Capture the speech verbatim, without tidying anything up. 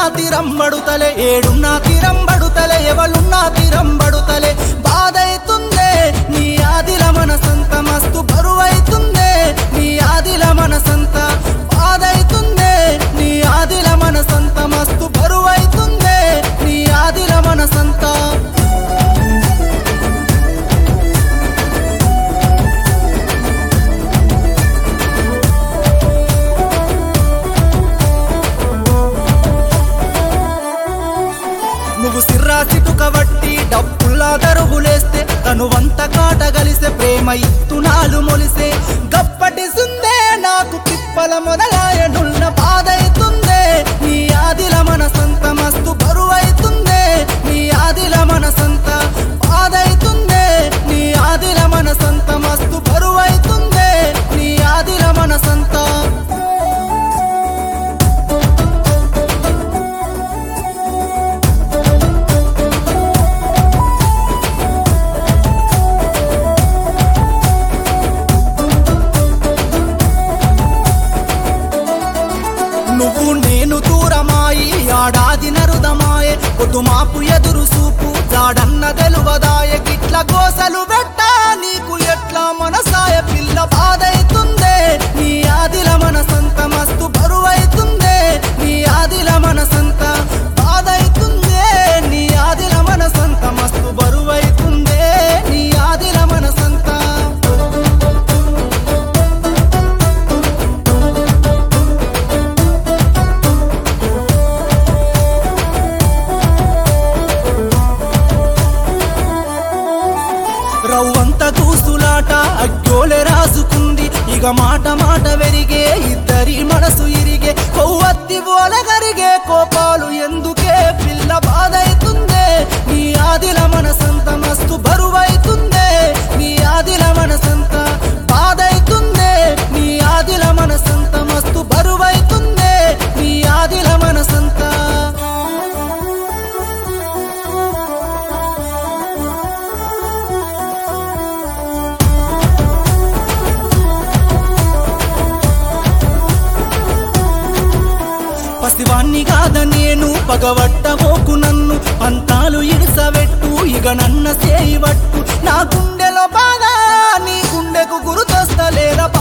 తిరంబడుతలే ఏడున్నా తిరంబడుతలే ఎవలున్నా తిరంబడుతలే బాధైతుందే నీ ఆదిల మనసంత మస్తు బరువైతుందే నీ ఆదిల మనసంత బాధైతుందే నీ ఆదిల మనసంత మస్తు బరువైతుందే నీ ఆదిల మనసంత నువ్వు సిర్రా చిటుకబట్టి డబ్బుల్లా దరుగులేస్తే తను వంత కాటగలిసే ప్రేమ ఇత్తునాలు మొలిసే గప్పటి సుందే నాకు తిప్పల మొదలాయనున్న బాధైతుందే నీ ఆదిల మనసంత మస్తు బరువైతుందే నీ ఆదిల మనసంత బాధైతుందే నీ ఆదిల మనసంత మస్తు బరువైతుందే నీ ఆదిల మనసంత నువ్వు నేను దూరమాయి ఆడాది నరుదమాయే పొద్దుమాపు ఎదురు సూపు జాడన్న తెలువదాయ గిట్ల గోసలు పెట్టా నీకు ఎట్లా మనసాయ పిల్ల బాధైతుందే నీ ఆదిల మనసంత మస్తు బరువైతుందే నీ ఆదిల మనసంత బాధైతుందే నీ ఆదిల మనసంత మస్తు బరువైతుందే నీ ఆదిల మనసంత రవ్వంత కూసులాట అగ్గోలే రాసుకుంది ఇక మాట మాట వెరిగే ఇద్దరి మనసు ఇరిగే కొవ్వత్తి బోల కరిగే కోపాలు ఎందుకే పిల్ల బాధైతుందే నీ ఆదిల మనసంత మస్తు బరువైతుందే నీ ఆదిల మనసంత బాధైతుందే నీ ఆదిల మనసంత మస్తు బరువైతుందే నీ ఆదిల మనసంత పసివాణ్ణి కాద నేను పగవట్టబోకు నన్ను పంతాలు ఇడిసబెట్టు ఇక నన్న సేయివట్టు నా గుండెలో బాగా నీ గుండెకు గురుతొస్తలేరా